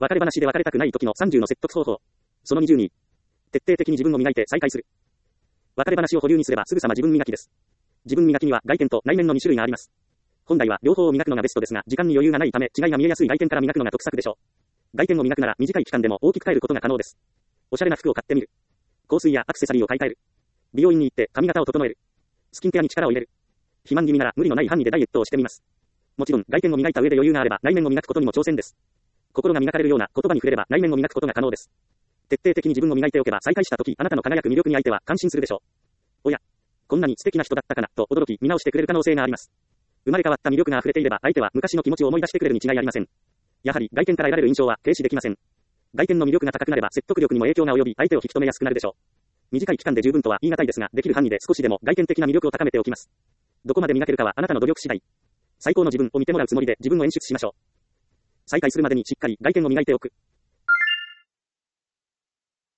別れ話で別れたくない時の30の説得方法。その22。徹底的に自分を磨いて再開する。別れ話を保留にすればすぐさま自分磨きです。自分磨きには外見と内面の2種類があります。本来は両方を磨くのがベストですが、時間に余裕がないため違いが見えやすい外見から磨くのが得策でしょう。外見を磨くなら短い期間でも大きく変えることが可能です。おしゃれな服を買ってみる。香水やアクセサリーを買い替える。美容院に行って髪型を整える。スキンケアに力を入れる。肥満気味なら無理のない範囲でダイエットをしてみます。もちろん外見を磨いた上で余裕があれば内面を磨くことにも挑戦です。心が磨かれるような言葉に触れれば内面を磨くことが可能です。徹底的に自分を磨いておけば再会した時あなたの輝く魅力に相手は感心するでしょう。おや、こんなに素敵な人だったかなと驚き見直してくれる可能性があります。生まれ変わった魅力が溢れていれば相手は昔の気持ちを思い出してくれるに違いありません。やはり外見から得られる印象は軽視できません。外見の魅力が高くなれば説得力にも影響が及び相手を引き止めやすくなるでしょう。短い期間で十分とは言い難いですが、できる範囲で少しでも外見的な魅力を高めておきます。どこまで磨けるかはあなたの努力次第。最高の自分を見てもらうつもりで自分を演出しましょう。再開するまでにしっかり外見を磨いておく。